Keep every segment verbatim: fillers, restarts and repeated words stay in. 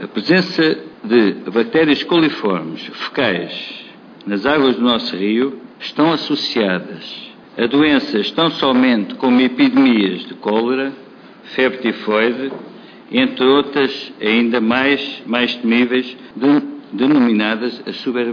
A presença de bactérias coliformes fecais nas águas do nosso rio estão associadas a doenças tão somente como epidemias de cólera, febre tifoide, entre outras ainda mais, mais temíveis, de, denominadas as super,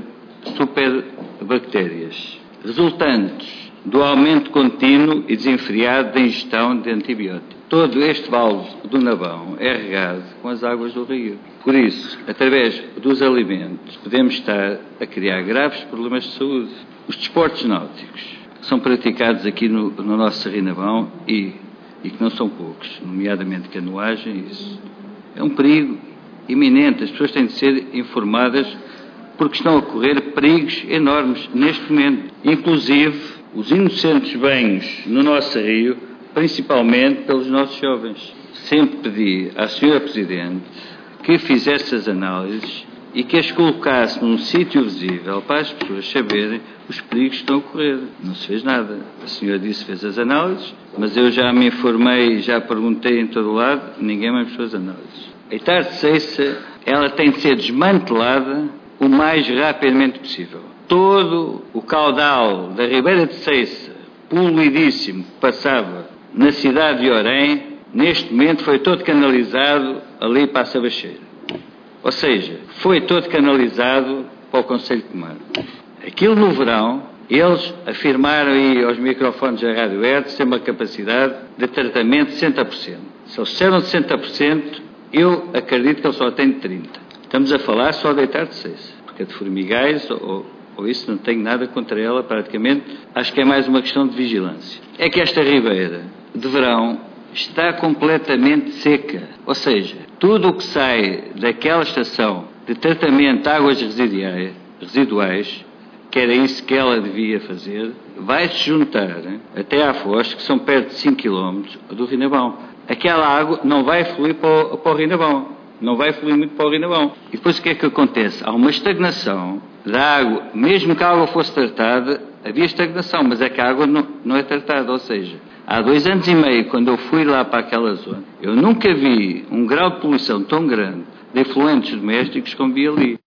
superbactérias, resultantes do aumento contínuo e desenfreado da ingestão de antibióticos. Todo este vale do Navão é regado com as águas do rio. Por isso, através dos alimentos, podemos estar a criar graves problemas de saúde. Os desportos náuticos são praticados aqui no, no nosso Rio Navão e, e que não são poucos, nomeadamente canoagem, isso é um perigo iminente. As pessoas têm de ser informadas porque estão a correr perigos enormes neste momento. Inclusive, os inocentes banhos no nosso rio, principalmente pelos nossos jovens. Sempre pedi à senhora Presidente que fizesse as análises e que as colocasse num sítio visível para as pessoas saberem os perigos que estão a ocorrer. Não se fez nada. A senhora disse que fez as análises, mas eu já me informei, já perguntei em todo o lado, ninguém mais fez as análises. A Hectare de Ceiça, ela tem de ser desmantelada o mais rapidamente possível. Todo o caudal da Ribeira de Ceiça, poluidíssimo, que passava na cidade de Orém, neste momento foi todo canalizado ali para a Sabacheira. Ou seja, foi todo canalizado para o Conselho de Comar. Aquilo no verão, eles afirmaram aí aos microfones da Rádio Hertz ter uma capacidade de tratamento de sessenta por cento. Se eles disseram de sessenta por cento, eu acredito que eles só têm de trinta por cento. Estamos a falar só de Hectare de Ceiça, porque a de Formigais, ou, ou isso, não tenho nada contra ela praticamente, acho que é mais uma questão de vigilância. É que esta ribeira de verão está completamente seca, ou seja, tudo o que sai daquela estação de tratamento de águas residuais, residuais, que era isso que ela devia fazer, vai se juntar até à foz, que são perto de cinco quilómetros do Rio Navão. Aquela água não vai fluir para o, para o Rio Navão, não vai fluir muito para o Rio Navão. E depois o que é que acontece? Há uma estagnação da água, mesmo que a água fosse tratada, havia estagnação, mas é que a água não, não é tratada, ou seja, há dois anos e meio, quando eu fui lá para aquela zona, eu nunca vi um grau de poluição tão grande de efluentes domésticos como vi ali.